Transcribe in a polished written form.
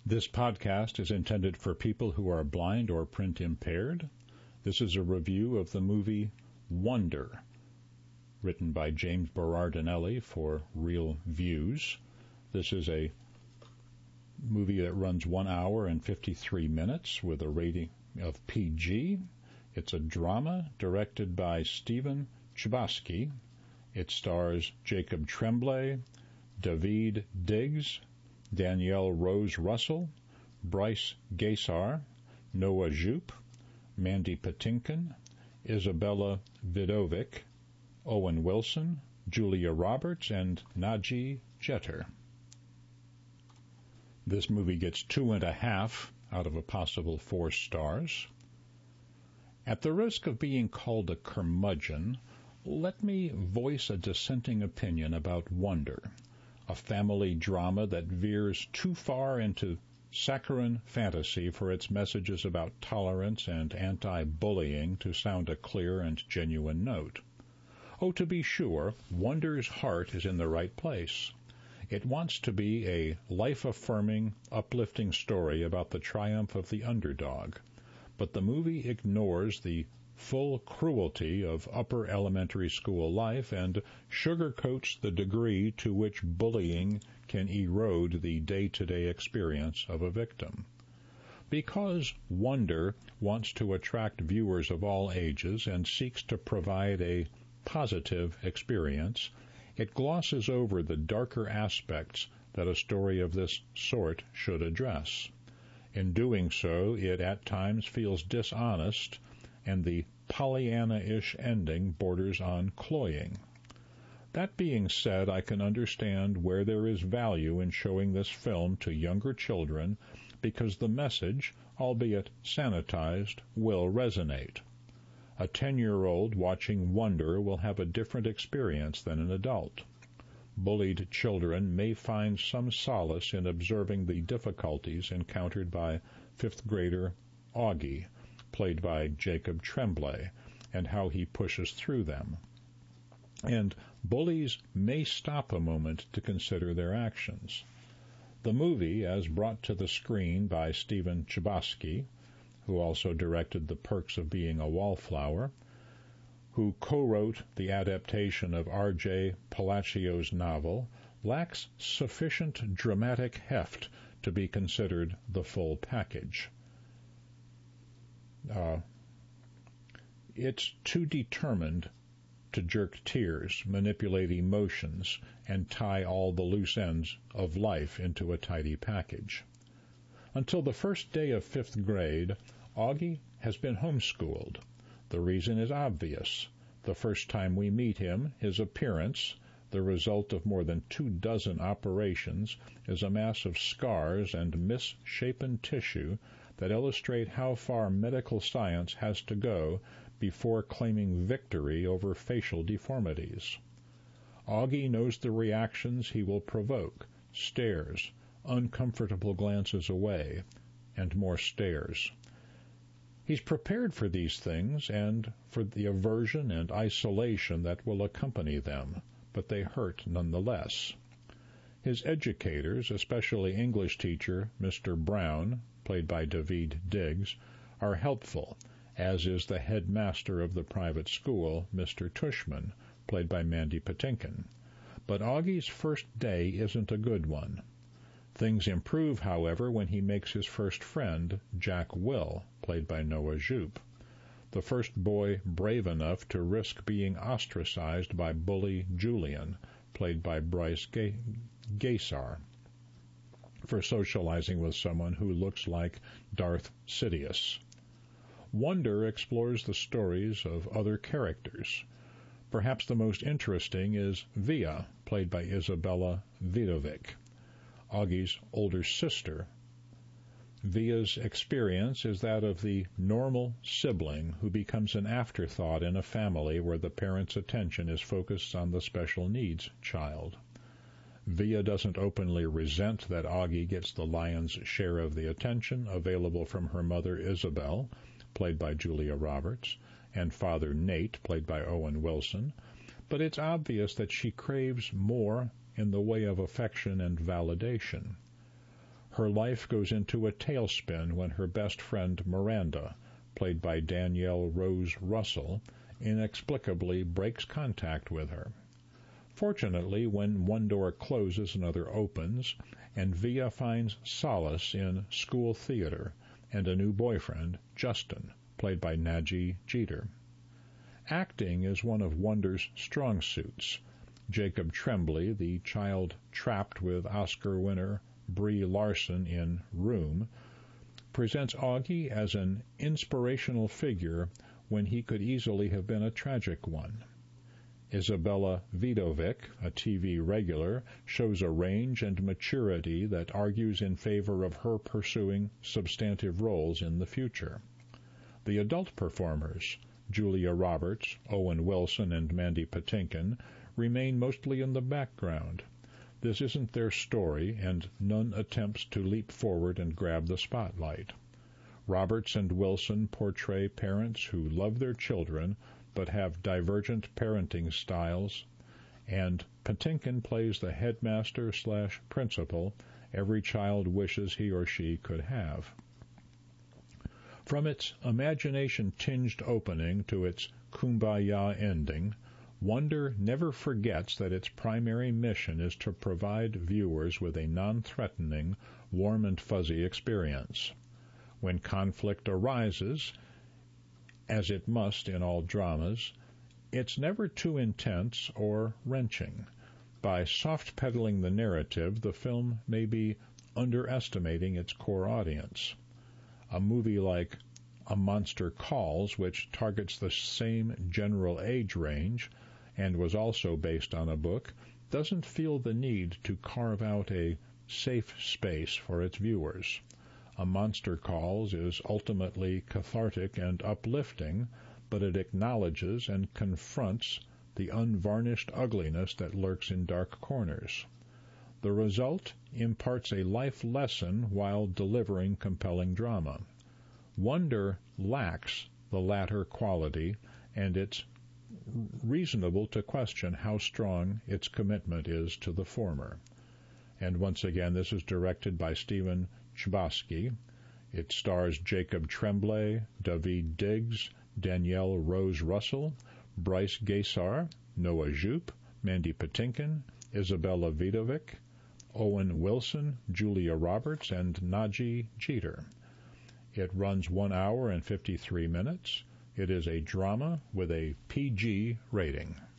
This podcast is intended for people who are blind or print impaired. This is a review of the movie Wonder, written by James Berardinelli for Real Views. This is a movie that runs 1 hour and 53 minutes with a rating of PG. It's a drama directed by Stephen Chbosky. It stars Jacob Tremblay, Daveed Diggs, Danielle Rose Russell, Bryce Gaysar, Noah Jupe, Mandy Patinkin, Isabella Vidovic, Owen Wilson, Julia Roberts, and Najee Jeter. This movie gets 2.5 out of a possible 4 stars. At the risk of being called a curmudgeon, let me voice a dissenting opinion about Wonder, a family drama that veers too far into saccharine fantasy for its messages about tolerance and anti-bullying to sound a clear and genuine note. Oh, to be sure, Wonder's heart is in the right place. It wants to be a life-affirming, uplifting story about the triumph of the underdog, but the movie ignores the full cruelty of upper elementary school life and sugarcoats the degree to which bullying can erode the day-to-day experience of a victim. Because Wonder wants to attract viewers of all ages and seeks to provide a positive experience, it glosses over the darker aspects that a story of this sort should address. In doing so, it at times feels dishonest, and the Pollyanna-ish ending borders on cloying. That being said, I can understand where there is value in showing this film to younger children because the message, albeit sanitized, will resonate. A 10-year-old watching Wonder will have a different experience than an adult. Bullied children may find some solace in observing the difficulties encountered by 5th grader Augie, played by Jacob Tremblay, and how he pushes through them. And bullies may stop a moment to consider their actions. The movie, as brought to the screen by Stephen Chbosky, who also directed The Perks of Being a Wallflower, who co-wrote the adaptation of R.J. Palaccio's novel, lacks sufficient dramatic heft to be considered the full package. It's too determined to jerk tears, manipulate emotions, and tie all the loose ends of life into a tidy package. Until the first day of 5th grade, Augie has been homeschooled. The reason is obvious. The first time we meet him, his appearance, the result of more than 24 operations, is a mass of scars and misshapen tissue that illustrate how far medical science has to go before claiming victory over facial deformities. Augie knows the reactions he will provoke: stares, uncomfortable glances away, and more stares. He's prepared for these things and for the aversion and isolation that will accompany them, but they hurt nonetheless. His educators, especially English teacher Mr. Brown, played by Daveed Diggs, are helpful, as is the headmaster of the private school, Mr. Tushman, played by Mandy Patinkin. But Augie's first day isn't a good one. Things improve, however, when he makes his first friend, Jack Will, played by Noah Jupe, the first boy brave enough to risk being ostracized by bully Julian, played by Bryce Gaysar, for socializing with someone who looks like Darth Sidious. Wonder explores the stories of other characters. Perhaps the most interesting is Via, played by Isabella Vidovic, Augie's older sister. Via's experience is that of the normal sibling who becomes an afterthought in a family where the parent's attention is focused on the special needs child. Via doesn't openly resent that Augie gets the lion's share of the attention available from her mother Isabel, played by Julia Roberts, and father Nate, played by Owen Wilson, but it's obvious that she craves more in the way of affection and validation. Her life goes into a tailspin when her best friend Miranda, played by Danielle Rose Russell, inexplicably breaks contact with her. Fortunately, when one door closes another opens, and Via finds solace in school theater and a new boyfriend, Justin, played by Naji Jeter. Acting is one of Wonder's strong suits. Jacob Tremblay, the child trapped with Oscar winner Brie Larson in Room, presents Augie as an inspirational figure when he could easily have been a tragic one. Isabella Vidovic, a TV regular, shows a range and maturity that argues in favor of her pursuing substantive roles in the future. The adult performers, Julia Roberts, Owen Wilson, and Mandy Patinkin, remain mostly in the background. This isn't their story, and none attempts to leap forward and grab the spotlight. Roberts and Wilson portray parents who love their children but have divergent parenting styles, and Patinkin plays the headmaster/principal every child wishes he or she could have. From its imagination-tinged opening to its kumbaya ending, Wonder never forgets that its primary mission is to provide viewers with a non-threatening, warm and fuzzy experience. When conflict arises, as it must in all dramas, it's never too intense or wrenching. By soft-pedaling the narrative, the film may be underestimating its core audience. A movie like A Monster Calls, which targets the same general age range and was also based on a book, doesn't feel the need to carve out a safe space for its viewers. A Monster Calls is ultimately cathartic and uplifting, but it acknowledges and confronts the unvarnished ugliness that lurks in dark corners. The result imparts a life lesson while delivering compelling drama. Wonder lacks the latter quality, and it's reasonable to question how strong its commitment is to the former. And once again, this is directed by Stephen Chbosky. It stars Jacob Tremblay, Daveed Diggs, Danielle Rose Russell, Bryce Gaysar, Noah Jupe, Mandy Patinkin, Isabella Vidovic, Owen Wilson, Julia Roberts, and Naji Jeter. It runs 1 hour and 53 minutes. It is a drama with a PG rating.